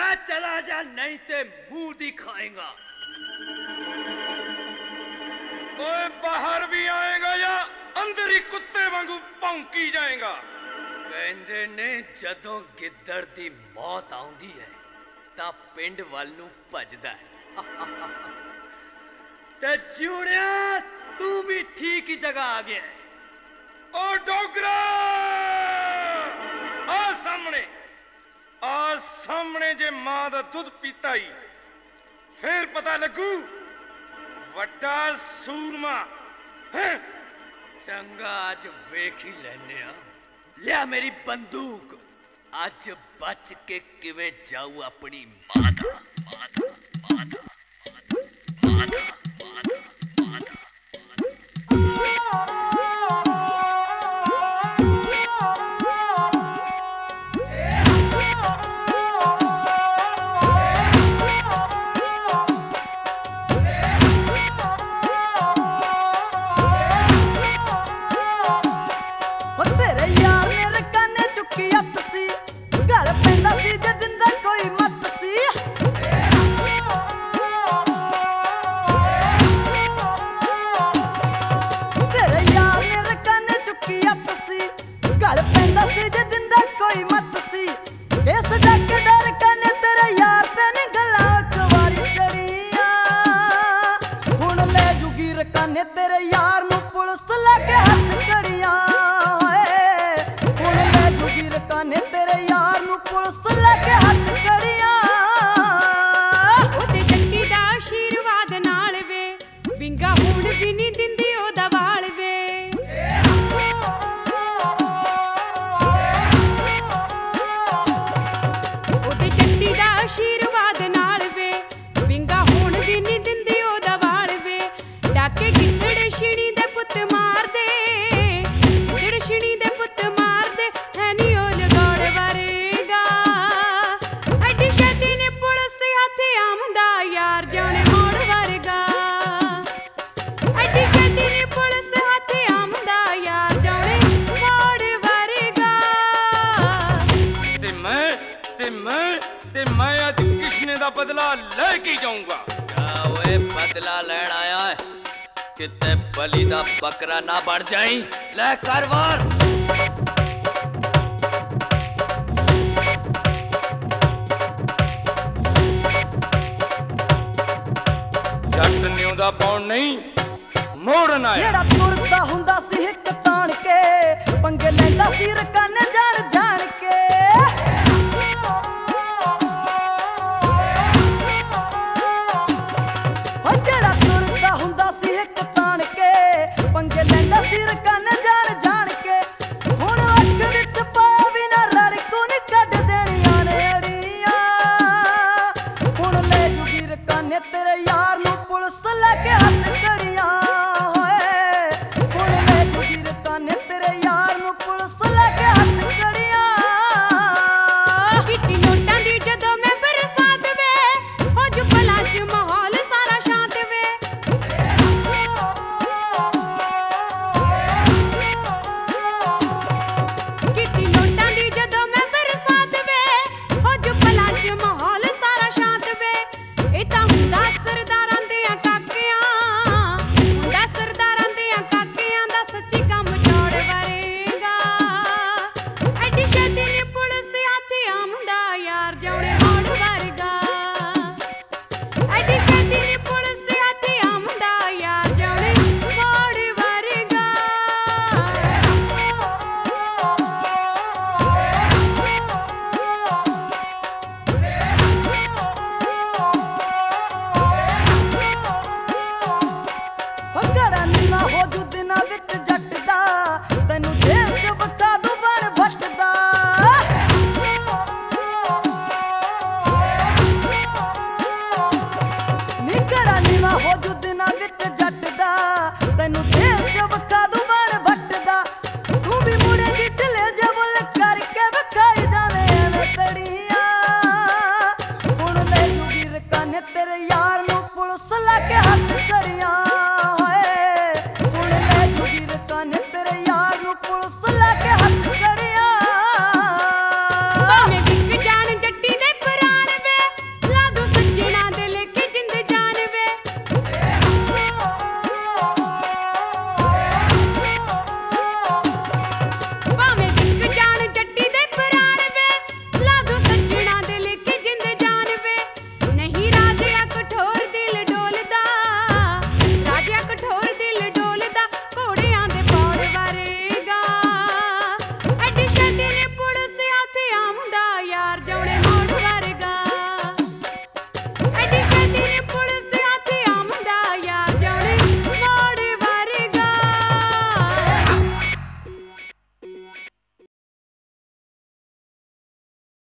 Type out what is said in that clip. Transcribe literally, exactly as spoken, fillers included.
चला जा नहीं ते मुंह दिखाएगा। ओए बाहर भी आएगा या अंदर ही कुत्ते वांगू भौंकी जाएगा। कहंदे ने जदों गिद्दड़ दी मौत आउंदी है तां पिंड वल नूं भजदा है। ते जिउणिया तू भी ठीक ही जगह आ गया है। ओ डोगरा आ सामने आ सामने जे मां दा दुध पीता ही फिर पता लगू वड्डा सूरमा है। चंगा अज वेख ही लैने आ। लिया मेरी बंदूक, अज बच के किवें जाऊ अपनी मां दा मां दा मां दा मां दा। बदला लेके जाऊंगा। ओए बदला लेन आया है किते बलि दा बकरा ना बन जाई। ले कर वार। जट न्यूदा पौन नहीं मोड़ना है। जेड़ा तुरदा हुंदा